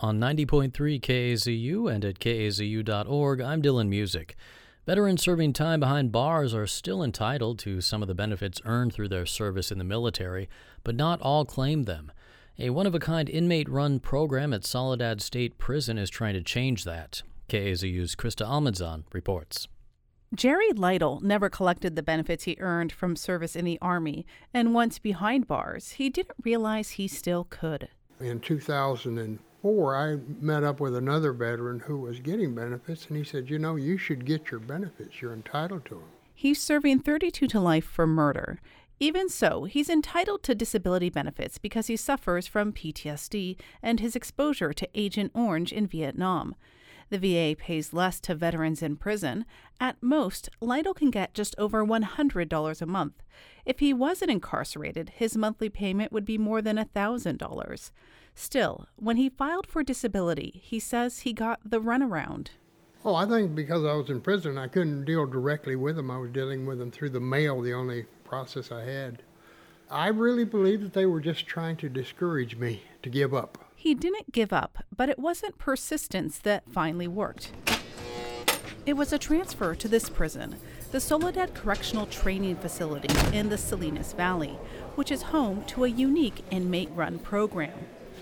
On 90.3 KAZU and at KAZU.org, I'm Dylan Music. Veterans serving time behind bars are still entitled to some of the benefits earned through their service in the military, but not all claim them. A one-of-a-kind inmate-run program at Soledad State Prison is trying to change that. KAZU's Krista Almanzon reports. Jerry Lytle never collected the benefits he earned from service in the Army, and once behind bars, he didn't realize he still could. In 2004, I met up with another veteran who was getting benefits, and he said, you should get your benefits. You're entitled to them. He's serving 32 to life for murder. Even so, he's entitled to disability benefits because he suffers from PTSD and his exposure to Agent Orange in Vietnam. The VA pays less to veterans in prison. At most, Lytle can get just over $100 a month. If he wasn't incarcerated, his monthly payment would be more than $1,000. Still, when he filed for disability, he says he got the runaround. Oh, I think because I was in prison, I couldn't deal directly with them. I was dealing with them through the mail, the only process I had. I really believe that they were just trying to discourage me to give up. He didn't give up, but it wasn't persistence that finally worked. It was a transfer to this prison, the Soledad Correctional Training Facility in the Salinas Valley, which is home to a unique inmate-run program.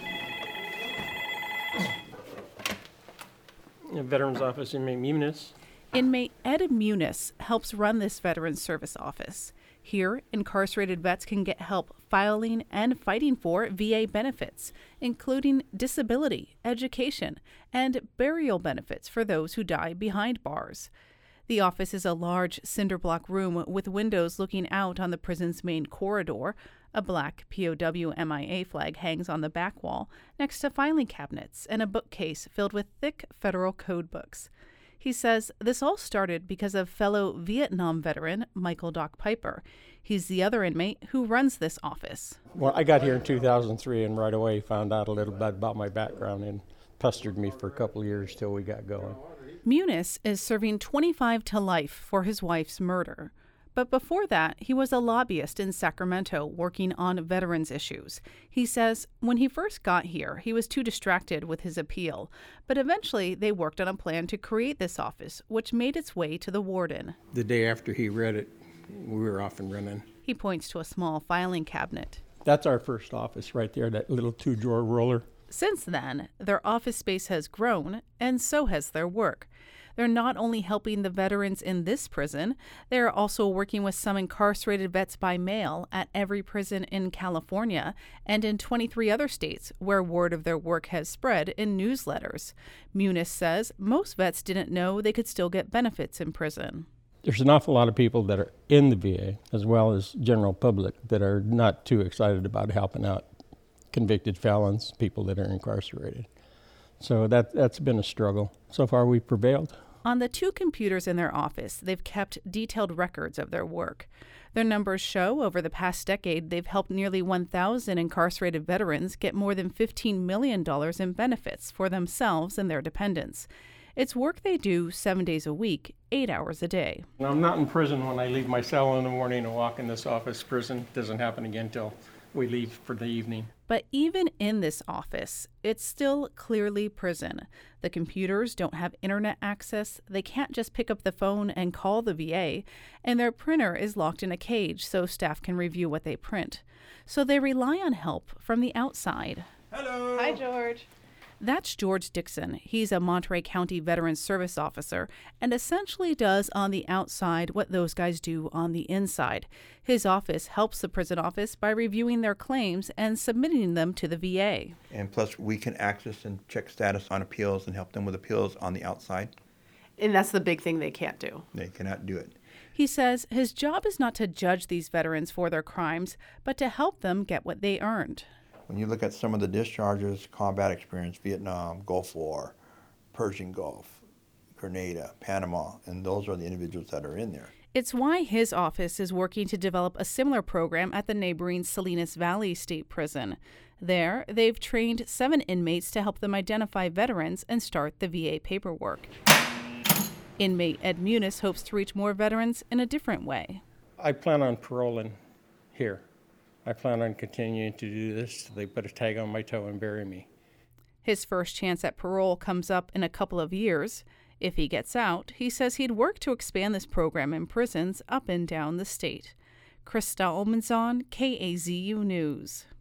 Veterans Office, Inmate Muniz. Inmate Ed Muniz helps run this Veterans Service Office. Here, incarcerated vets can get help filing and fighting for VA benefits, including disability, education, and burial benefits for those who die behind bars. The office is a large cinder block room with windows looking out on the prison's main corridor. A black POW MIA flag hangs on the back wall next to filing cabinets and a bookcase filled with thick federal code books. He says this all started because of fellow Vietnam veteran Michael Doc Piper. He's the other inmate who runs this office. Well, I got here in 2003 and right away found out a little bit about my background and pestered me for a couple of years till we got going. Muniz is serving 25 to life for his wife's murder. But before that, he was a lobbyist in Sacramento working on veterans issues. He says when he first got here, he was too distracted with his appeal. But eventually, they worked on a plan to create this office, which made its way to the warden. The day after he read it, we were off and running. He points to a small filing cabinet. That's our first office right there, that little 2-drawer roller. Since then, their office space has grown, and so has their work. They're not only helping the veterans in this prison, they're also working with some incarcerated vets by mail at every prison in California and in 23 other states where word of their work has spread in newsletters. Muniz says most vets didn't know they could still get benefits in prison. There's an awful lot of people that are in the VA, as well as general public, that are not too excited about helping out convicted felons, people that are incarcerated. So that's been a struggle. So far, we've prevailed. On the 2 computers in their office, they've kept detailed records of their work. Their numbers show over the past decade, they've helped nearly 1,000 incarcerated veterans get more than $15 million in benefits for themselves and their dependents. It's work they do 7 days a week, 8 hours a day. I'm not in prison when I leave my cell in the morning and walk in this office. Prison doesn't happen again till we leave for the evening. But even in this office, it's still clearly prison. The computers don't have internet access, they can't just pick up the phone and call the VA, and their printer is locked in a cage so staff can review what they print. So they rely on help from the outside. Hello. Hi, George. That's George Dixon. He's a Monterey County Veterans Service Officer and essentially does on the outside what those guys do on the inside. His office helps the prison office by reviewing their claims and submitting them to the VA. And plus, we can access and check status on appeals and help them with appeals on the outside. And that's the big thing they can't do. They cannot do it. He says his job is not to judge these veterans for their crimes, but to help them get what they earned. When you look at some of the discharges, combat experience, Vietnam, Gulf War, Persian Gulf, Grenada, Panama, and those are the individuals that are in there. It's why his office is working to develop a similar program at the neighboring Salinas Valley State Prison. There, they've trained 7 inmates to help them identify veterans and start the VA paperwork. Inmate Ed Muniz hopes to reach more veterans in a different way. I plan on paroling here. I plan on continuing to do this till they put a tag on my toe and bury me. His first chance at parole comes up in a couple of years. If he gets out, he says he'd work to expand this program in prisons up and down the state. Krista Olmazon, KAZU News.